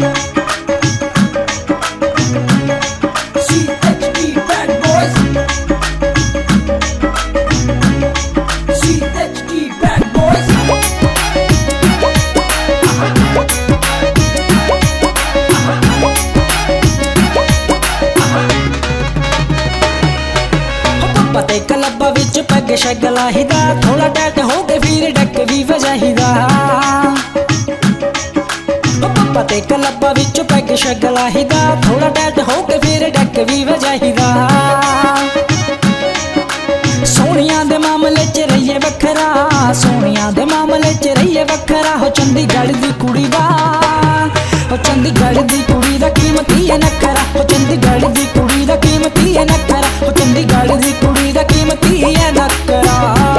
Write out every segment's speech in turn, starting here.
पते क्लबा विच पैग शैग लाहीदा, थोड़ा टैट हो के फिर डक भी वजाहीदा। पते क्लबा विच पैग शैग लाहीदा, थोड़ा टैट हो के फिर डक भी वजाहीदा। सोनिया दे मामले च रहिए वखरा, सोनिया दे मामले च रहिए वखरा। हो चंडीगढ़ दी कुड़ी दा, हो चंडीगढ़ दी कुड़ी दा कीमती है नखरा। हो चंडीगढ़ दी कुड़ी दा कीमती है नखरा। हो चंडीगढ़ दी कुड़ी दा कीमती है नखरा।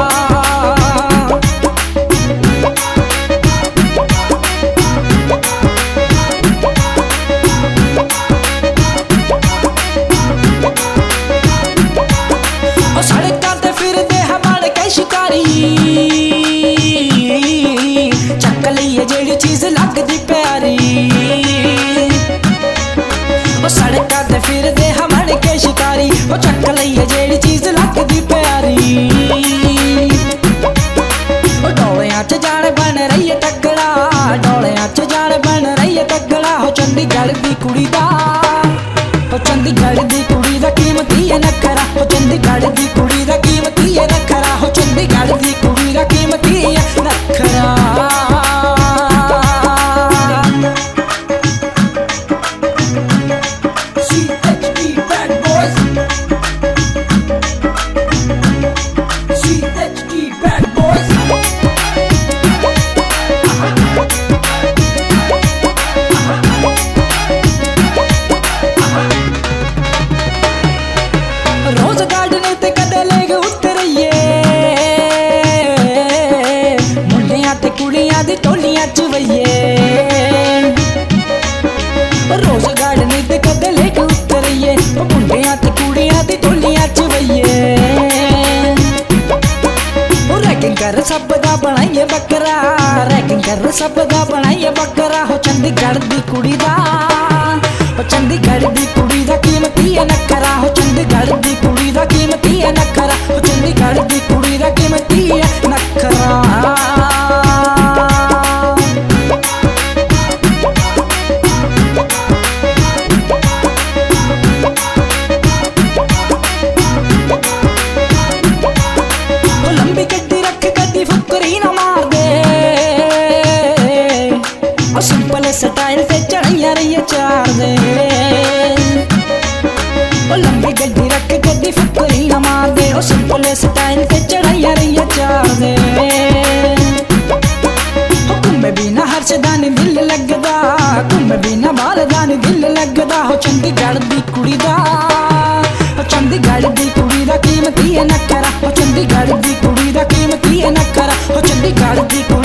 सड़कां ते फिरदे हमारे कई शिकारी, चक लईए जेड़ी चीज लगदी प्यारी। सड़कां ते फिरदे हमारे कई शिकारी, चक लईए जेड़ी चीज लगदी प्यारी। डोलियां च जान बन रही है तगड़ा, डोलियां च जान बन रही है तगड़ा। हो चंडीगढ़ दी कुड़ी दा, हो चंडीगढ़ दी कुड़ी दा कीमती है नखरा। हो चंडीगढ़ दी कुड़ी दा कीमती है नखरा। हो चंडीगढ़ दी कुड़ी दा कीमती है नखरा। रोज गार्डन ते कदे लेग उतरिए, मुंडियां ते कुड़ियां दी टोलियां च वइए। रोज गार्डन ते कदे लेग उतरिए, मुंडियां ते कुड़ियां दी टोलियां च वइए। रैगिंग कर सब दा बनाइए बकरा, रैगिंग कर सब दा बनाइए बकरा। हो चंडीगढ़ दी कुड़ी दा, हो चंडीगढ़ दी कुड़ी दा कीमती है नखरा। हो चंडीगढ़ दी कुड़ी दा कीमती है नखरा। हो चंडीगढ़ दी कुड़ी दा कीमती है नखरा। लंबी गड्डी रख गड्डी फुकरी ना मार दे, सिंपल स्टाइल ते चढ़ाइया रही चार दे। लंबी गड्डी रख गड्डी फुकरी ना मार दे, सिंपल स्टाइल ते चढ़ाइया रही चार दे। घूमे बिना हर्षदानी दिल लगदा, घूमे बिना बालदानी दिल लगदा। हो चंडीगढ़ दी कुड़ी दा, हो चंडीगढ़ दी कुड़ी दा कीमती है नखरा। हो चंडीगढ़ दी कुड़ी दा कीमती है नखरा। हो चंडीगढ़ दी कुड़ी